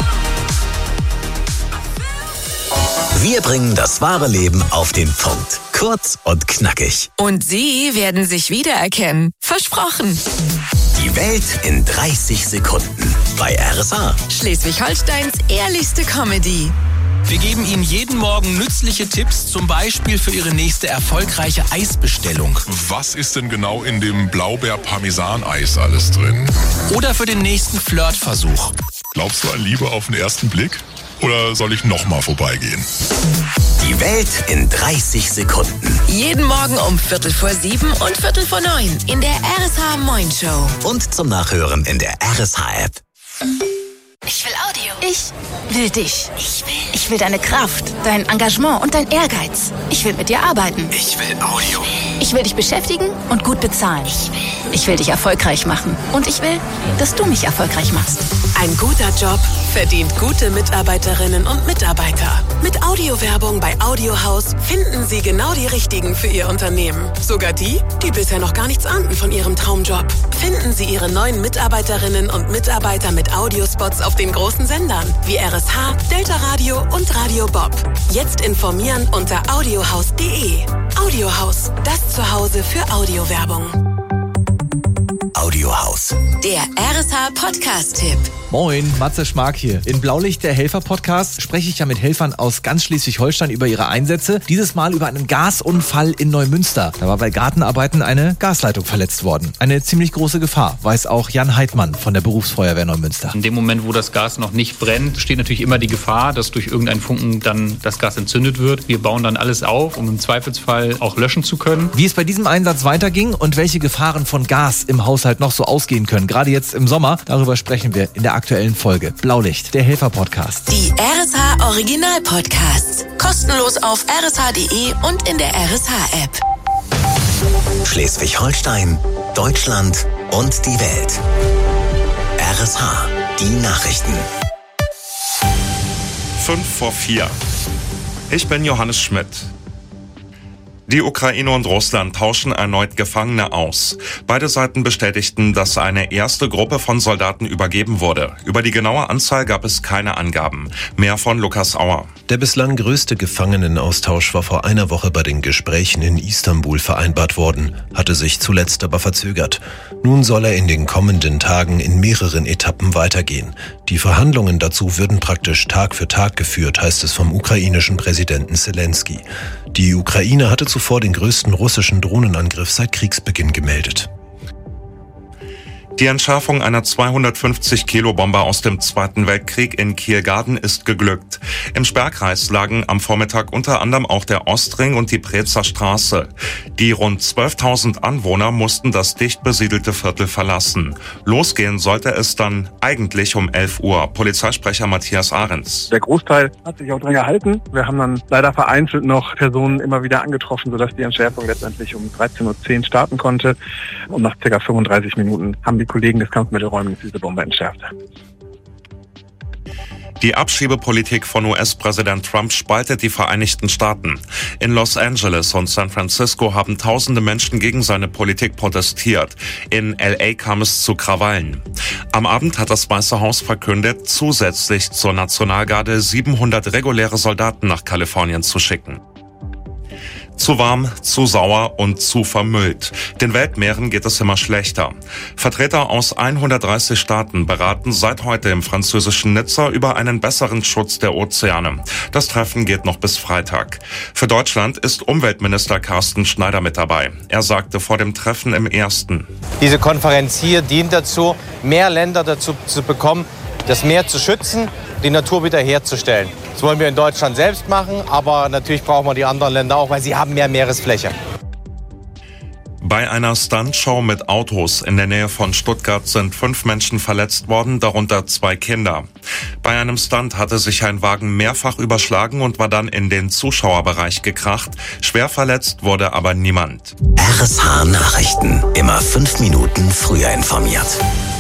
alone. Wir bringen das wahre Leben auf den Punkt. Kurz und knackig. Und Sie werden sich wiedererkennen. Versprochen. Die Welt in dreißig Sekunden bei R S H. Schleswig-Holsteins ehrlichste Comedy. Wir geben Ihnen jeden Morgen nützliche Tipps, zum Beispiel für Ihre nächste erfolgreiche Eisbestellung. Was ist denn genau in dem Blaubeer-Parmesan-Eis alles drin? Oder für den nächsten Flirtversuch. Glaubst du an Liebe auf den ersten Blick? Oder soll ich nochmal vorbeigehen? Die Welt in dreißig Sekunden. Jeden Morgen um Viertel vor sieben und Viertel vor neun in der R S H Moin Show. Und zum Nachhören in der R S H-App. Ich will Audio. Ich will dich. Ich will. Ich will deine Kraft, dein Engagement und dein Ehrgeiz. Ich will mit dir arbeiten. Ich will Audio. Ich will dich beschäftigen und gut bezahlen. Ich will. Ich will dich erfolgreich machen. Und ich will, dass du mich erfolgreich machst. Ein guter Job verdient gute Mitarbeiterinnen und Mitarbeiter. Mit Audiowerbung bei Audiohaus finden Sie genau die Richtigen für Ihr Unternehmen. Sogar die, die bisher noch gar nichts ahnten von Ihrem Traumjob. Finden Sie Ihre neuen Mitarbeiterinnen und Mitarbeiter mit Audiospots auf den großen Sendern wie R S H, Delta Radio und Radio Bob. Jetzt informieren unter audiohaus punkt de. Audiohaus, das Zuhause für Audiowerbung. Audiohaus. Der R S H Podcast-Tipp. Moin, Matze Schmark hier. In Blaulicht, der Helfer-Podcast, spreche ich ja mit Helfern aus ganz Schleswig-Holstein über ihre Einsätze. Dieses Mal über einen Gasunfall in Neumünster. Da war bei Gartenarbeiten eine Gasleitung verletzt worden. Eine ziemlich große Gefahr, weiß auch Jan Heidmann von der Berufsfeuerwehr Neumünster. In dem Moment, wo das Gas noch nicht brennt, besteht natürlich immer die Gefahr, dass durch irgendeinen Funken dann das Gas entzündet wird. Wir bauen dann alles auf, um im Zweifelsfall auch löschen zu können. Wie es bei diesem Einsatz weiterging und welche Gefahren von Gas im Haushalt noch so ausgehen können, gerade jetzt im Sommer, darüber sprechen wir in der aktuellen Folge. Blaulicht, der Helfer-Podcast. Die R S H Original-Podcasts. Kostenlos auf r s h punkt de und in der R S H-App. Schleswig-Holstein, Deutschland und die Welt. R S H, die Nachrichten. Fünf vor vier. Ich bin Johannes Schmidt. Die Ukraine und Russland tauschen erneut Gefangene aus. Beide Seiten bestätigten, dass eine erste Gruppe von Soldaten übergeben wurde. Über die genaue Anzahl gab es keine Angaben. Mehr von Lukas Auer. Der bislang größte Gefangenenaustausch war vor einer Woche bei den Gesprächen in Istanbul vereinbart worden, hatte sich zuletzt aber verzögert. Nun soll er in den kommenden Tagen in mehreren Etappen weitergehen. Die Verhandlungen dazu würden praktisch Tag für Tag geführt, heißt es vom ukrainischen Präsidenten Zelensky. Die Ukraine hatte zuvor den größten russischen Drohnenangriff seit Kriegsbeginn gemeldet. Die Entschärfung einer zweihundertfünfzig Kilo Bombe aus dem Zweiten Weltkrieg in Tiergarten ist geglückt. Im Sperrkreis lagen am Vormittag unter anderem auch der Ostring und die Prezer Straße. Die rund zwölftausend Anwohner mussten das dicht besiedelte Viertel verlassen. Losgehen sollte es dann eigentlich um elf Uhr. Polizeisprecher Matthias Ahrens. Der Großteil hat sich auch dran gehalten. Wir haben dann leider vereinzelt noch Personen immer wieder angetroffen, sodass die Entschärfung letztendlich um dreizehn Uhr zehn starten konnte. Und nach ca. fünfunddreißig Minuten haben die Kollegen des Kampfmittelräumens diese Bombe entschärft. Die Abschiebepolitik von U S-Präsident Trump spaltet die Vereinigten Staaten. In Los Angeles und San Francisco haben tausende Menschen gegen seine Politik protestiert. In L A kam es zu Krawallen. Am Abend hat das Weiße Haus verkündet, zusätzlich zur Nationalgarde siebenhundert reguläre Soldaten nach Kalifornien zu schicken. Zu warm, zu sauer und zu vermüllt. Den Weltmeeren geht es immer schlechter. Vertreter aus hundertdreißig Staaten beraten seit heute im französischen Nizza über einen besseren Schutz der Ozeane. Das Treffen geht noch bis Freitag. Für Deutschland ist Umweltminister Carsten Schneider mit dabei. Er sagte vor dem Treffen im Ersten: Diese Konferenz hier dient dazu, mehr Länder dazu zu bekommen, das Meer zu schützen, die Natur wiederherzustellen. Das wollen wir in Deutschland selbst machen, aber natürlich brauchen wir die anderen Länder auch, weil sie haben mehr Meeresfläche. Bei einer Stuntshow mit Autos in der Nähe von Stuttgart sind fünf Menschen verletzt worden, darunter zwei Kinder. Bei einem Stunt hatte sich ein Wagen mehrfach überschlagen und war dann in den Zuschauerbereich gekracht. Schwer verletzt wurde aber niemand. R S H Nachrichten. Immer fünf Minuten früher informiert.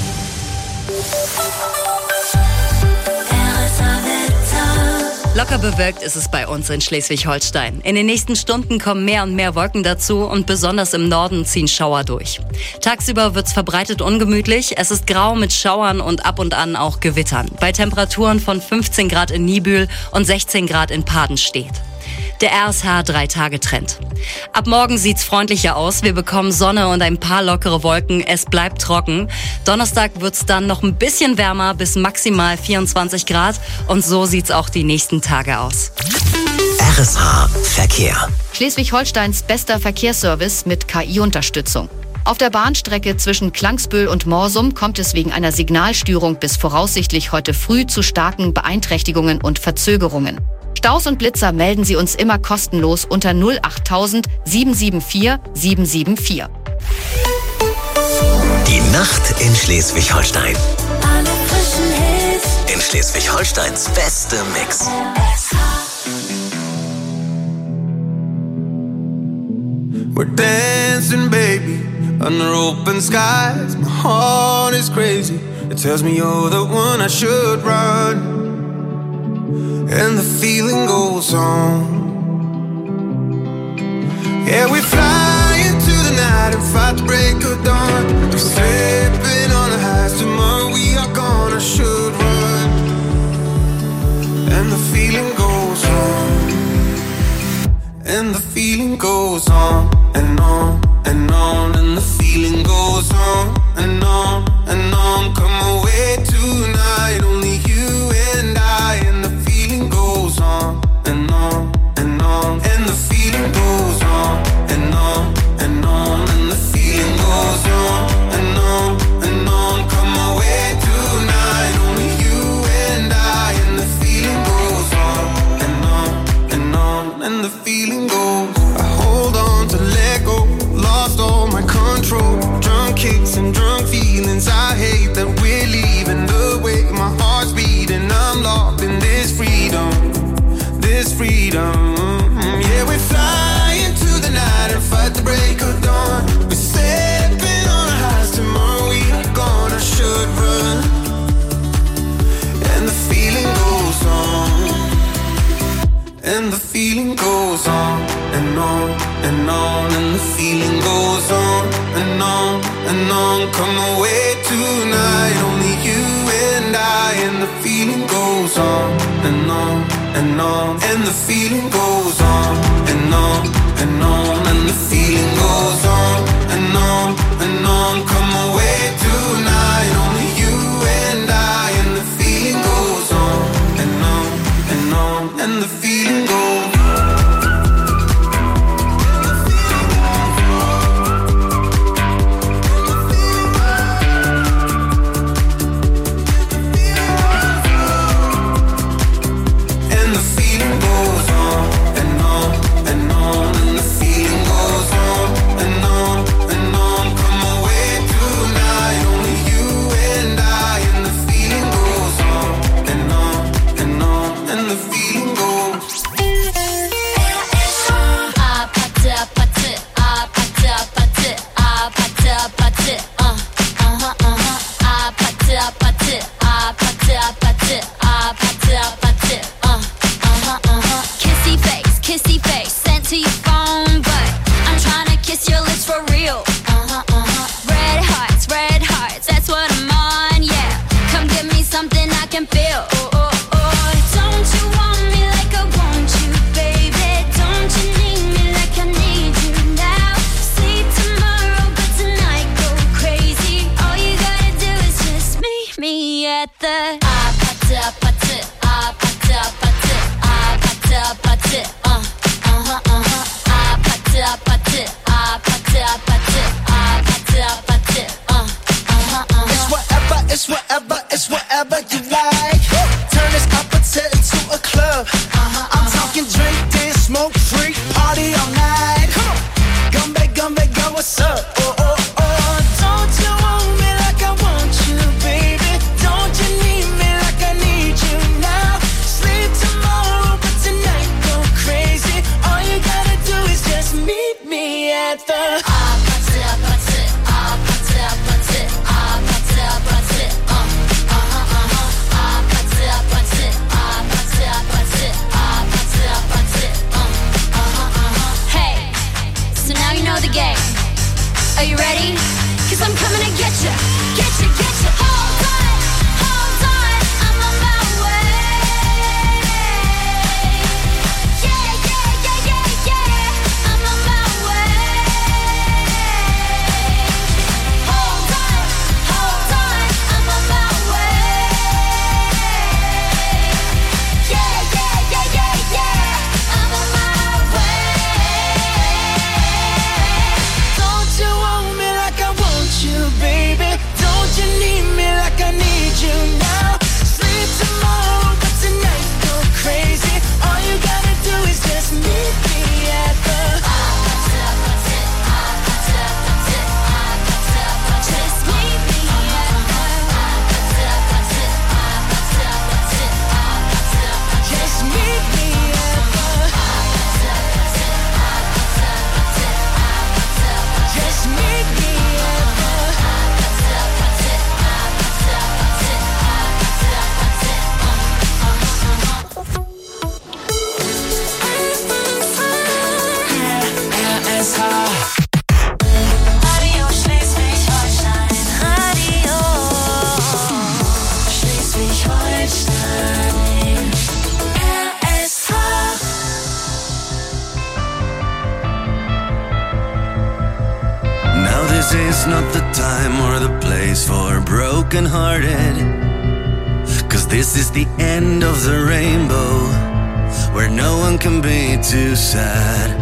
Locker bewölkt ist es bei uns in Schleswig-Holstein. In den nächsten Stunden kommen mehr und mehr Wolken dazu und besonders im Norden ziehen Schauer durch. Tagsüber wird's verbreitet ungemütlich. Es ist grau mit Schauern und ab und an auch Gewittern. Bei Temperaturen von fünfzehn Grad in Niebüll und sechzehn Grad in Padenstedt. Der R S H drei Tage Trend. Ab morgen sieht's freundlicher aus. Wir bekommen Sonne und ein paar lockere Wolken. Es bleibt trocken. Donnerstag wird's dann noch ein bisschen wärmer bis maximal vierundzwanzig Grad. Und so sieht's auch die nächsten Tage aus. R S H Verkehr. Schleswig-Holsteins bester Verkehrsservice mit K I-Unterstützung. Auf der Bahnstrecke zwischen Klangsbühl und Morsum kommt es wegen einer Signalstörung bis voraussichtlich heute früh zu starken Beeinträchtigungen und Verzögerungen. Staus und Blitzer melden Sie uns immer kostenlos unter null achttausend sieben sieben vier sieben sieben vier. Die Nacht in Schleswig-Holstein. Alle frischen Hits. In Schleswig-Holsteins beste Mix. We're dancing, baby, under open skies. My heart is crazy. It tells me you're the one I should run. And the feeling goes on. Yeah, we fly into the night and fight the break of dawn. We're slipping on the highs, tomorrow we are gone. I should run. And the feeling goes on. And the feeling goes on and on and on. And the feeling goes on and on and on. Come away tonight, only you and I. And the feeling goes on and on and on. And the feeling goes on and on and on. And the feeling goes on and on and on. Come away tonight, only you and I. And the feeling goes on and on and on. And the feeling goes. I hold on to let go. Lost all my control. Drunk kicks and drunk feelings. I hate that we're leaving the way my heart's beating. I'm locked in this freedom, this freedom. Yeah, we fly into the night and fight the break of dawn. We're stepping on our highs, tomorrow we are gone. I should run. And the feeling goes on. And the feeling goes on and on and on. And the feeling goes on and on and on. Come away tonight, only you and I. And the feeling goes on and on and on. And the feeling goes on and on and on. And the feeling goes on and on and on. Come away tonight, only you and I. And the feeling goes on and on and on. And the feeling goes. at the Hey, so now you know the game. Are you ready? Cause I'm coming to get ya, get ya, get ya. Hold on, hold on, I'm on my way. Yeah, yeah, yeah, yeah, yeah, I'm on my way. Hold on, hold on, I'm on my way. Yeah, yeah, yeah, yeah, yeah, I'm on my way. Don't you want me like I want you, baby? Don't you need me like I need you now? Sleep tomorrow, but tonight go crazy. All you gotta do is just meet me at the Just meet me at Just meet me at the Just meet me at R S H. Radio Schleswig-Holstein, Radio Schleswig-Holstein, R S H. Now this is not the time or the place for broken-hearted, 'cause this is the end of the rainbow, where no one can be too sad.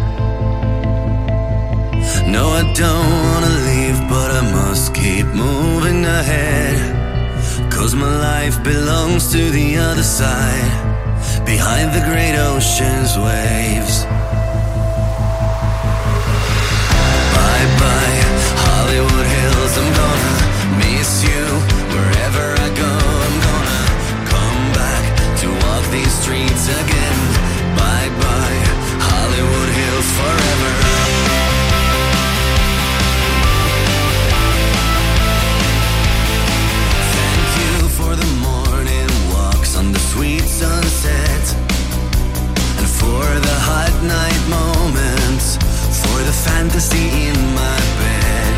No, I don't wanna leave, but I must keep moving ahead, 'cause my life belongs to the other side, behind the great ocean's waves. Bye-bye, Hollywood Hills, I'm gonna miss you. Wherever I go, I'm gonna come back to walk these streets again. Bye-bye, Hollywood Hills forever. Thank you for the morning walks on the sweet sunset, and for the hot night moments, for the fantasy in my bed.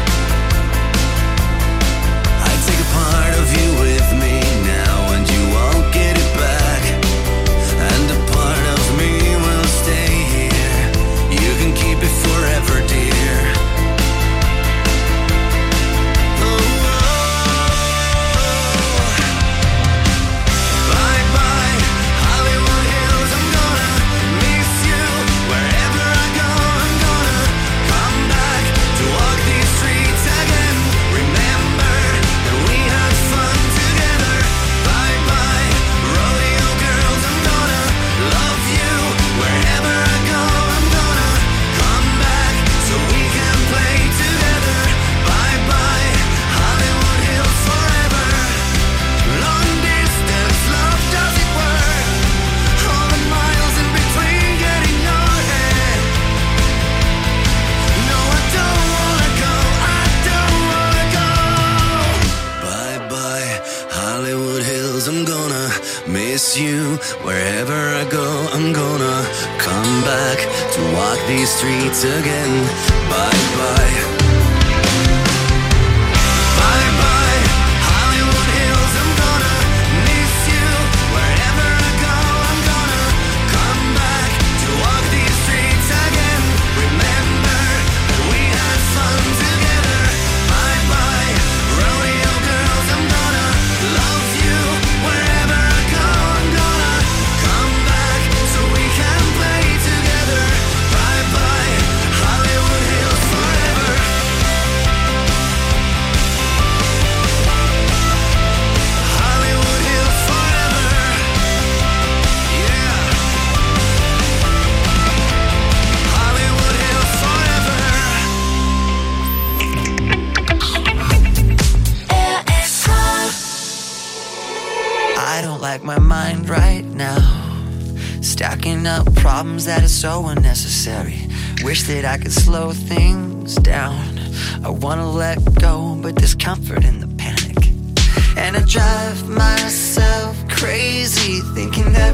I take a part of you with me now, and you won't get it back. And a part of me will stay here. You can keep it forever, dear. Oh, bye-bye, Hollywood Hills, I'm gonna miss you. Wherever I go, I'm gonna come back to walk these streets again. Remember that we had fun together. Bye-bye, rodeo girls, I'm gonna love you. Wherever I go, I'm gonna come back so we can play together. Bye-bye, Hollywood Hills forever. Long distance love, does it work? All the miles in between getting your head. No, I don't wanna go, I don't wanna go. Bye-bye, Hollywood Hills, I'm gonna miss you. Wherever I go, I'm gonna come back to walk these streets again. Bye-bye. Bye-bye, Hollywood Hills, I'm gonna miss you. Wherever I go, I'm gonna come back to walk these streets again. Remember that we had fun together. Bye-bye, rodeo girls, I'm gonna love you. Wherever I go, I'm gonna come back so we can play together. Bye-bye, Hollywood Hills forever. Hollywood Hills forever. Yeah. Hollywood Hills forever. I don't like my mind right now. Stacking up problems that are so unnecessary. Wish that I could slow things down. I wanna let go, but there's comfort in the panic. And I drive myself crazy thinking that